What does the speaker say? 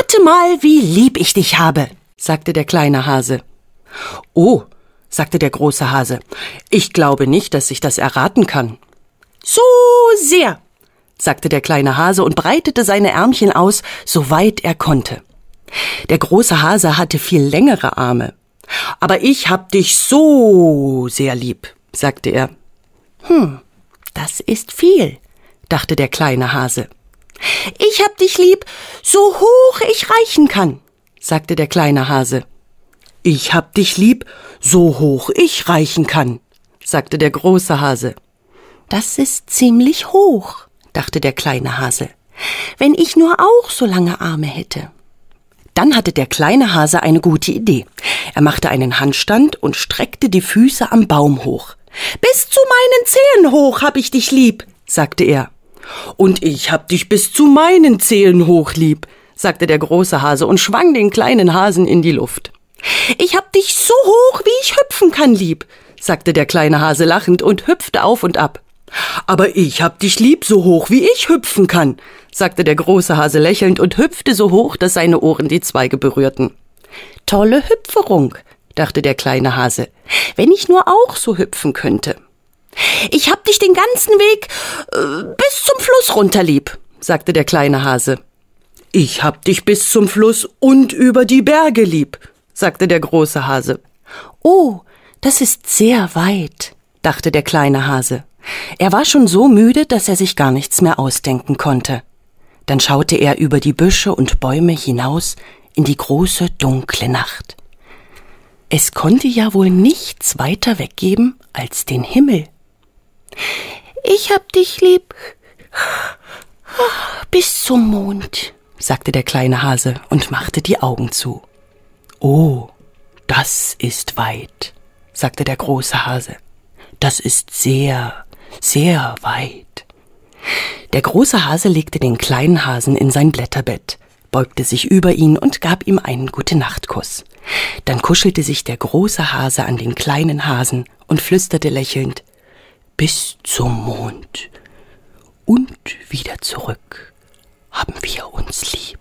Rate mal, wie lieb ich dich habe, sagte der kleine Hase. Oh, sagte der große Hase, ich glaube nicht, dass ich das erraten kann. So sehr, sagte der kleine Hase und breitete seine Ärmchen aus, so weit er konnte. Der große Hase hatte viel längere Arme. Aber ich hab dich so sehr lieb, sagte er. Das ist viel, dachte der kleine Hase. Ich hab dich lieb, so hoch ich reichen kann, sagte der kleine Hase. Ich hab dich lieb, so hoch ich reichen kann, sagte der große Hase. Das ist ziemlich hoch, dachte der kleine Hase. Wenn ich nur auch so lange Arme hätte. Dann hatte der kleine Hase eine gute Idee. Er machte einen Handstand und streckte die Füße am Baum hoch. Bis zu meinen Zehen hoch hab ich dich lieb, sagte er. Und ich hab dich bis zu meinen Zehen hoch lieb, sagte der große Hase und schwang den kleinen Hasen in die Luft. Ich hab dich so hoch, wie ich hüpfen kann, lieb, sagte der kleine Hase lachend und hüpfte auf und ab. Aber ich hab dich lieb, so hoch, wie ich hüpfen kann, sagte der große Hase lächelnd und hüpfte so hoch, dass seine Ohren die Zweige berührten. Tolle Hüpferung, dachte der kleine Hase, wenn ich nur auch so hüpfen könnte. Ich hab dich den ganzen Weg bis zum Fluss runter lieb, sagte der kleine Hase. Ich hab dich bis zum Fluss und über die Berge lieb, sagte der große Hase. Oh, das ist sehr weit, dachte der kleine Hase. Er war schon so müde, dass er sich gar nichts mehr ausdenken konnte. Dann schaute er über die Büsche und Bäume hinaus in die große, dunkle Nacht. Es konnte ja wohl nichts weiter weggeben als den Himmel. Ich hab dich lieb bis zum Mond, sagte der kleine Hase und machte die Augen zu. Oh, das ist weit, sagte der große Hase. Das ist sehr, sehr weit. Der große Hase legte den kleinen Hasen in sein Blätterbett, beugte sich über ihn und gab ihm einen Gute-Nacht-Kuss. Dann kuschelte sich der große Hase an den kleinen Hasen und flüsterte lächelnd: Bis zum Mond und wieder zurück haben wir uns lieb.